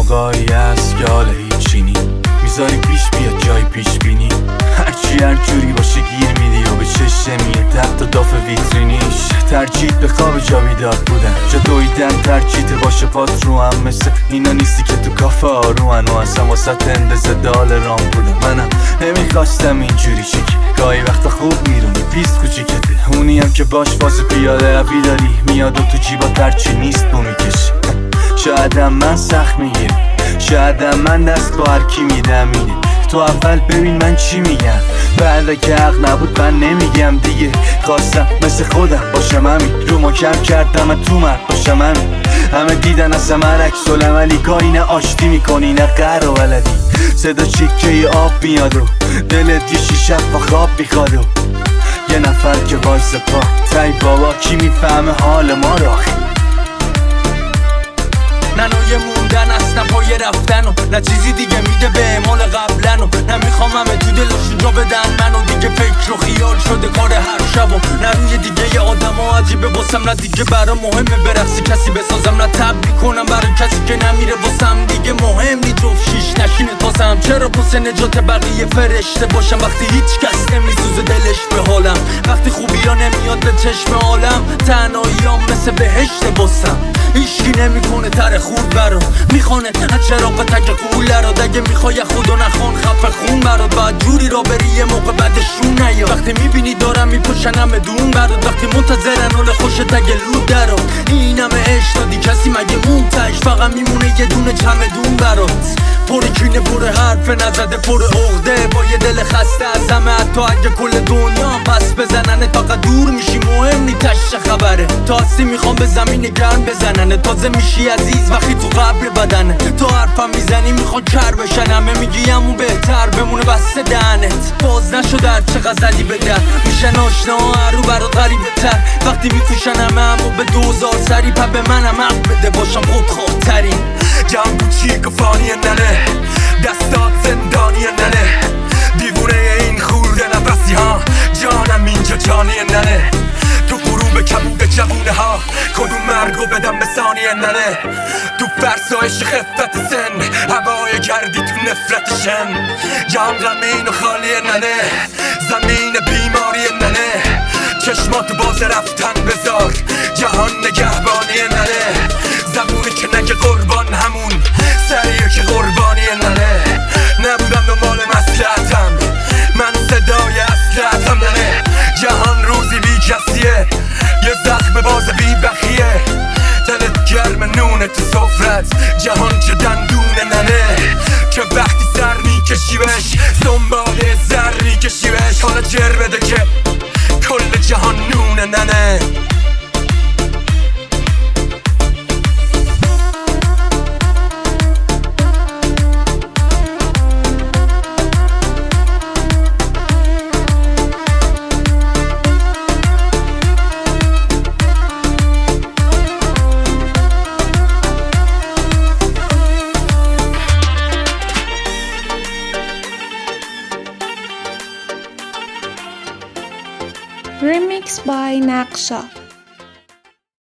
موقعی هست که حال هیچی نی میذاری پیش بیاد جای پیش بینی، هرچی هر جوری باشه گیر میدی و به چشمیه تحت داف ویترینیش. ترجیح به خواب جا بیدار بودن، جا دویدن ترجیح باشه پات رو هم، مثل اینا نیستی که تو کافه آرومن و اصلا واسه اندازه دال رام بودن. منم نمیخواستم اینجوری چیک، گاهی وقتا خوب میرونی پیست کوچیکته، اونی هم که باش فاز پیاده روی داری میاد و تو جیبا ترچی نیست بو میکشی. شایدم من سخت میگیرم، شایدم من دست با هرکی میدم میده، تو اول ببین من چی میگم، بعد که حق نبود من نمیگم دیگه. خواستم مثل خودم باشم همین، رو ما کم کردم تو مرد باشم همین. همه دیدن اصلا من عکس العملی، کاری نه آشتی میکنی نه قهر و ولدی. صدا چیکه آب میاد و دلت یه شیشه و خواب میخواد و یه نفر که وایس پا تای بابا کی میفهمه حال ما را. نه نوع موندن است نه پای رفتن و نه چیزی دیگه میده به اعمال قبلن و نمیخوام همه تو دلشون جا بدن منو دیگه. فکر و خیال شده کار هر شب و نه روی دیگه یه آدم ها عجیبه واسم، نه دیگه برا مهمه برقصی کسی بسازم، نه تبلیغ کنم برای کسی که نمیره واسم دیگه. مهم نی جفت شیش نشینه تاسم، چرا پوسه نجات بقیه فرشته باشم وقتی هیچ کس نمیسوزه دلش به حالم، وقتی خوبی ها نمیاد به چشم عالم، تنهاییام مثل بهشت واسم. هیچکی نمیکنه تر خورد برا میخوانه از چراغ تک قوله را، دگه میخوای خدا نخوان خفه خون برات، بعد جوری را بری یه موقع بعدشون نیا. وقتی میبینی دارم میپوشن همه دون برات، وقتی منتظرن حال خوش دگه لود درا. این همه عشق دادی کسی مگه مونتش، فقط میمونه یه دونه چمدون برات. پر کینه پر حرف نزده پر عقده، با یه دل خسته از همه، حتی اگه کل دنیا پس بزنن فقط دور میشی مهم نی تش خبره. تاسی میخوام به زمین گرم بزنن، تازه میشی عزیز وقتی تو قبر بدنه. تو حرفم میزنی میخوان کر بشن، همه میگی همون بهتر بمونه بسته دهنت. باز نشده هر چه غزلی بدن میشن آشنا هر رو برات غریبه تر، وقتی میفوشن همه به 2000 سری پا به منم حق بده باشم خودخواه‌ترین. جمع کوچیک و فانی ننه، دستات زندانی ننه، دیوونه این خورده نفسی ها، جانم اینجا جانی ننه. تو غروب کبود جوونه ها کدوم مرگو بدم به ثانیه ننه، تو فرسایش خفت سن هوای گردی تو نفرت شن. جهان غمین و خالی ننه، زمین بیماری ننه، چشماتو باز رفتن بذار جهان نگهبانی ننه. زبونی که نگه قربان همون سریه که قربانی ننه، نبودم دنبال مصلحتم من صدای اصلحتم ننه. جهان روزی بی کسیه، یه زخم باز بی بخیه، دلت گرم نونه تو سفرت، جهان چه دندونه ننه. که وقتی سر میکشی بهش دنبال زر میکشی بهش، حالا جر بده که کل جهان نونه ننه. Remix by Naksha.